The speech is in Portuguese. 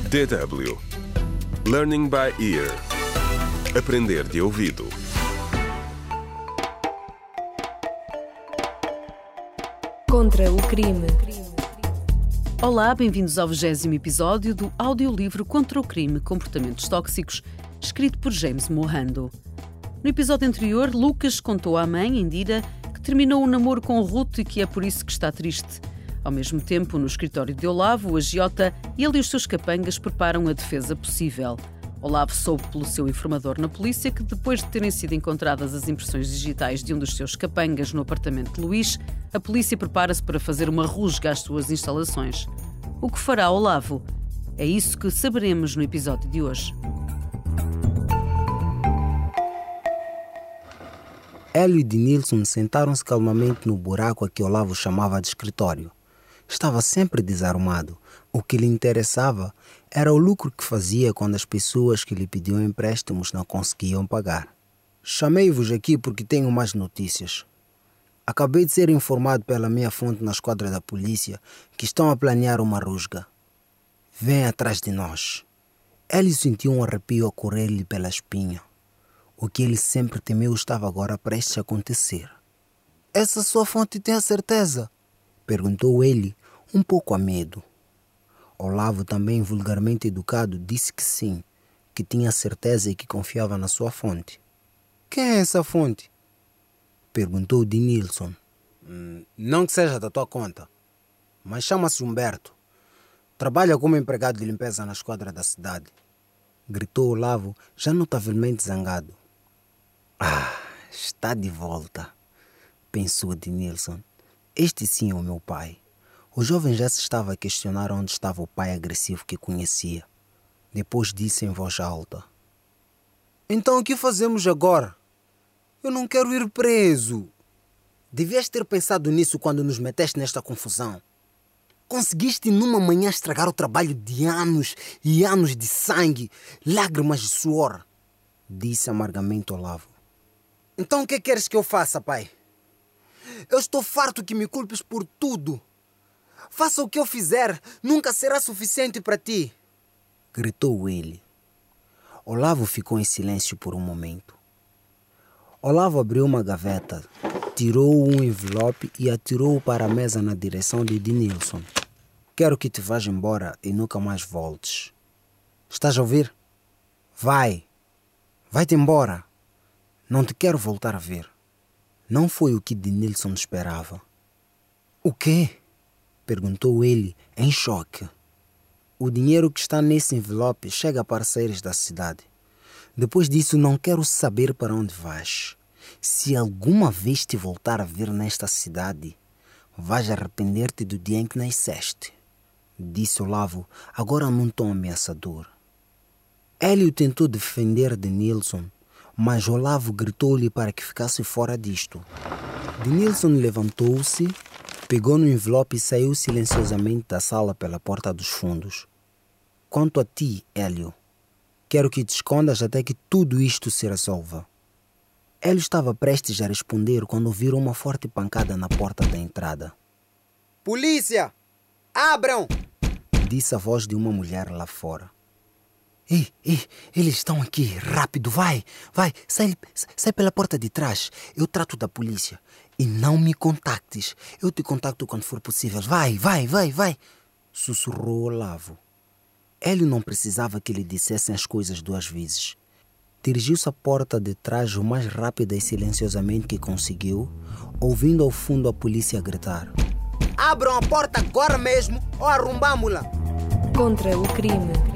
DW Learning by Ear. Aprender de ouvido. Contra o crime. Olá, bem-vindos ao 20º episódio do audiolivro Contra o crime, comportamentos tóxicos, escrito por James Mohando. No episódio anterior, Lucas contou à mãe, Indira, que terminou o namoro com Ruth e que é por isso que está triste. Ao mesmo tempo, no escritório de Olavo, o agiota, ele e os seus capangas preparam a defesa possível. Olavo soube pelo seu informador na polícia que, depois de terem sido encontradas as impressões digitais de um dos seus capangas no apartamento de Luís, a polícia prepara-se para fazer uma rusga às suas instalações. O que fará Olavo? É isso que saberemos no episódio de hoje. Hélio e Denilson sentaram-se calmamente no buraco a que Olavo chamava de escritório. Estava sempre desarmado. O que lhe interessava era o lucro que fazia quando as pessoas que lhe pediam empréstimos não conseguiam pagar. Chamei-vos aqui porque tenho mais notícias. Acabei de ser informado pela minha fonte na esquadra da polícia que estão a planear uma rusga. Vem atrás de nós. Hélio sentiu um arrepio a correr-lhe pela espinha. O que ele sempre temeu estava agora prestes a acontecer. Essa sua fonte tem a certeza? Perguntou ele, um pouco a medo. Olavo, também vulgarmente educado, disse que sim, que tinha certeza e que confiava na sua fonte. Quem é essa fonte? Perguntou Denilson. Não que seja da tua conta, mas chama-se Humberto. Trabalha como empregado de limpeza na esquadra da cidade. Gritou Olavo, já notavelmente zangado. Está de volta, pensou Denilson. Este sim é o meu pai. O jovem já se estava a questionar onde estava o pai agressivo que conhecia. Depois disse em voz alta. Então o que fazemos agora? Eu não quero ir preso. Devias ter pensado nisso quando nos meteste nesta confusão. Conseguiste numa manhã estragar o trabalho de anos e anos de sangue, lágrimas de suor, disse amargamente Olavo. Então o que queres que eu faça, pai? Eu estou farto que me culpes por tudo. Faça o que eu fizer, nunca será suficiente para ti, gritou ele. Olavo ficou em silêncio por um momento. Olavo abriu uma gaveta, tirou um envelope e atirou-o para a mesa na direção de Denilson. Quero que te vás embora e nunca mais voltes. Estás a ouvir? Vai-te embora. Não te quero voltar a ver. Não foi o que Denilson esperava. O quê? Perguntou ele, em choque. O dinheiro que está nesse envelope chega a parceiros da cidade. Depois disso, não quero saber para onde vais. Se alguma vez te voltar a ver nesta cidade, vais arrepender-te do dia em que nasceste, disse Olavo, agora num tom ameaçador. Hélio tentou defender Denilson, mas Olavo gritou-lhe para que ficasse fora disto. Denilson levantou-se, pegou no envelope e saiu silenciosamente da sala pela porta dos fundos. Quanto a ti, Hélio, quero que te escondas até que tudo isto se resolva. Hélio estava prestes a responder quando ouviram uma forte pancada na porta da entrada. Polícia! Abram! Disse a voz de uma mulher lá fora. Ei, eles estão aqui, rápido, vai, sai pela porta de trás, eu trato da polícia. E não me contactes, eu te contacto quando for possível, vai, sussurrou Olavo. Hélio não precisava que lhe dissessem as coisas duas vezes. Dirigiu-se à porta de trás o mais rápida e silenciosamente que conseguiu, ouvindo ao fundo a polícia gritar. Abram a porta agora mesmo ou arrombámo-la! Contra o crime.